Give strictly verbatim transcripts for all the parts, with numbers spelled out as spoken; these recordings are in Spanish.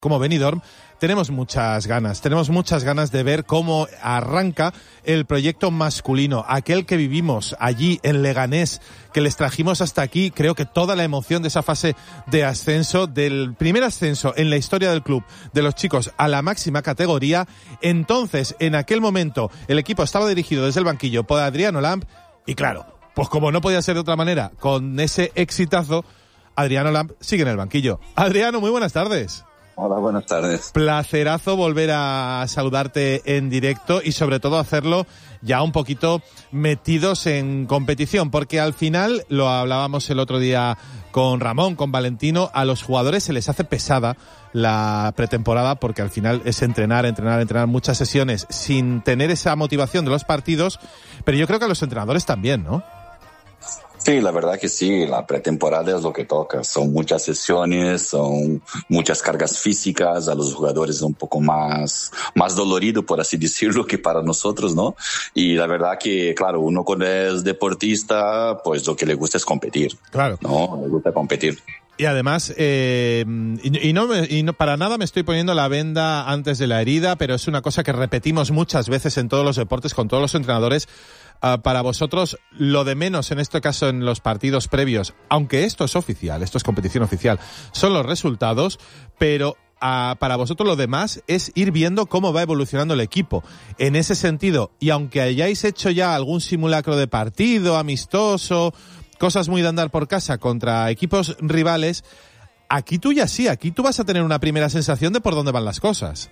como Benidorm, tenemos muchas ganas, tenemos muchas ganas de ver cómo arranca el proyecto masculino, aquel que vivimos allí en Leganés, que les trajimos hasta aquí, creo que toda la emoción de esa fase de ascenso, del primer ascenso en la historia del club, de los chicos a la máxima categoría. Entonces, en aquel momento, el equipo estaba dirigido desde el banquillo por Adriano Lamp, y claro, pues como no podía ser de otra manera, con ese exitazo, Adriano Lamp sigue en el banquillo. Adriano, muy buenas tardes. Hola, buenas tardes. Placerazo volver a saludarte en directo y sobre todo hacerlo ya un poquito metidos en competición, porque al final, lo hablábamos el otro día con Ramón, con Valentino, a los jugadores se les hace pesada la pretemporada porque al final es entrenar, entrenar, entrenar muchas sesiones sin tener esa motivación de los partidos, pero yo creo que a los entrenadores también, ¿no? Sí, la verdad que sí, la pretemporada es lo que toca, son muchas sesiones, son muchas cargas físicas, a los jugadores es un poco más, más dolorido, por así decirlo, que para nosotros, ¿no? Y la verdad que, claro, uno cuando es deportista, pues lo que le gusta es competir. Claro. ¿No? Le gusta competir. Y además, eh, y, y, no me, y no para nada me estoy poniendo la venda antes de la herida, pero es una cosa que repetimos muchas veces en todos los deportes, con todos los entrenadores. Uh, para vosotros, lo de menos en este caso en los partidos previos, aunque esto es oficial, esto es competición oficial, son los resultados, pero uh, para vosotros lo demás es ir viendo cómo va evolucionando el equipo. En ese sentido, y aunque hayáis hecho ya algún simulacro de partido, amistoso, cosas muy de andar por casa contra equipos rivales, aquí tú ya sí, aquí tú vas a tener una primera sensación de por dónde van las cosas.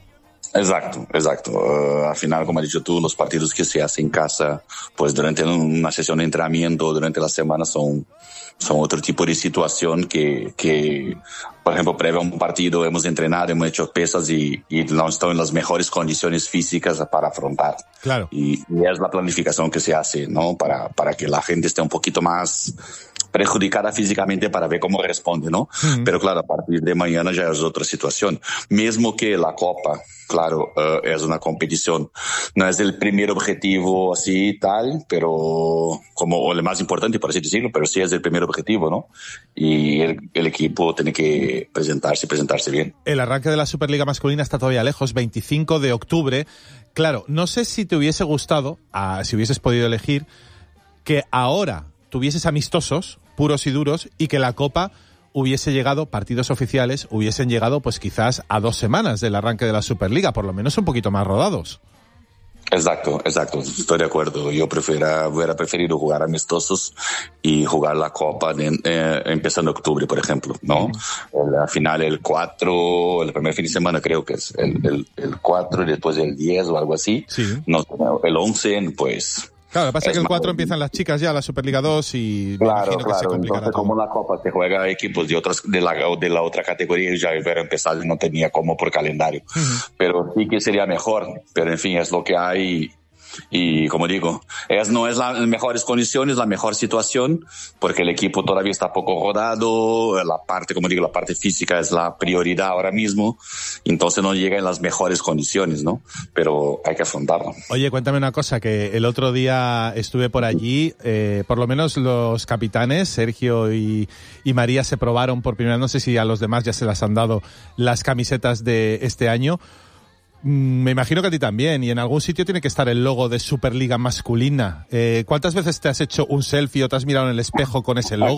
Exacto, exacto. Uh, al final, como has dicho tú, los partidos que se hacen en casa, pues durante una sesión de entrenamiento, durante la semana, son, son otro tipo de situación que, que, por ejemplo, previo a un partido hemos entrenado, hemos hecho pesas y, y no están en las mejores condiciones físicas para afrontar. Claro. Y, y es la planificación que se hace, ¿no? Para, para que la gente esté un poquito más perjudicada físicamente para ver cómo responde, ¿no? Uh-huh. Pero claro, a partir de mañana ya es otra situación. Mismo que la Copa, claro, uh, es una competición. No es el primer objetivo así y tal, pero como el más importante, por así decirlo, pero sí es el primer objetivo, ¿no? Y el, el equipo tiene que presentarse, presentarse bien. El arranque de la Superliga masculina está todavía lejos, veinticinco de octubre. Claro, no sé si te hubiese gustado, uh, si hubieses podido elegir, que ahora tuvieses amistosos, puros y duros, y que la Copa hubiese llegado, partidos oficiales, hubiesen llegado pues quizás a dos semanas del arranque de la Superliga, por lo menos un poquito más rodados. Exacto, exacto, estoy de acuerdo. Yo prefiera, hubiera preferido jugar amistosos y jugar la Copa de, eh, empezando en octubre, por ejemplo, ¿no? Uh-huh. Al final el cuatro, el primer fin de semana creo que es el, el, el cuatro y después el diez o algo así. Sí. No, el once, pues... Claro, lo que pasa es que el cuatro empiezan las chicas ya, la Superliga dos, y me claro, imagino que claro. se complicará Entonces, todo. Como la Copa se juega equipos de otras de la, de la otra categoría, ya hubiera empezado y no tenía como por calendario. Uh-huh. Pero sí que sería mejor, pero en fin, es lo que hay. Y como digo, es, no es las mejores condiciones, la mejor situación, porque el equipo todavía está poco rodado, la parte, como digo, la parte física es la prioridad ahora mismo, entonces no llega en las mejores condiciones, ¿no? Pero hay que afrontarlo. Oye, cuéntame una cosa, que el otro día estuve por allí, eh, por lo menos los capitanes, Sergio y, y María, se probaron por primera vez, no sé si a los demás ya se las han dado las camisetas de este año. Me imagino que a ti también, y en algún sitio tiene que estar el logo de Superliga masculina. Eh, ¿Cuántas veces te has hecho un selfie o te has mirado en el espejo con ese logo?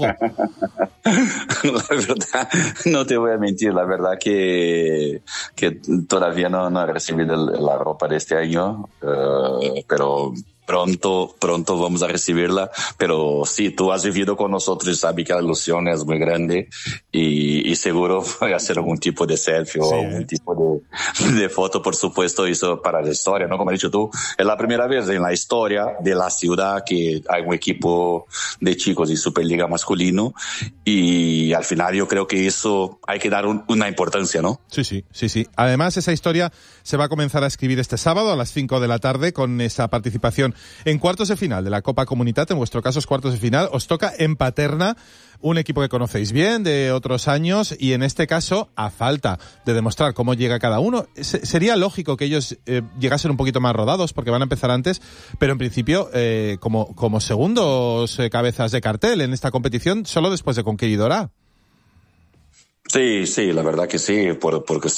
La verdad, no te voy a mentir, la verdad que, que todavía no, no he recibido la ropa de este año, uh, pero... Pronto, pronto vamos a recibirla, pero sí, tú has vivido con nosotros y sabes que la ilusión es muy grande y, y seguro voy a hacer algún tipo de selfie sí, o algún eh. tipo de, de foto, por supuesto, eso para la historia, ¿no? Como has dicho tú, es la primera vez en la historia de la ciudad que hay un equipo de chicos de Superliga masculino y al final yo creo que eso hay que dar un, una importancia, ¿no? Sí, sí, sí, sí. Además, esa historia se va a comenzar a escribir este sábado a las cinco de la tarde con esa participación en cuartos de final de la Copa Comunitat. En vuestro caso es cuartos de final. Os toca en Paterna, un equipo que conocéis bien de otros años, y en este caso, a falta de demostrar cómo llega cada uno, sería lógico que ellos eh, llegasen un poquito más rodados porque van a empezar antes, pero en principio eh, como, como segundos eh, cabezas de cartel en esta competición, solo después de Conqueridora. Sí, Sí, sí, la verdad que sí, por, porque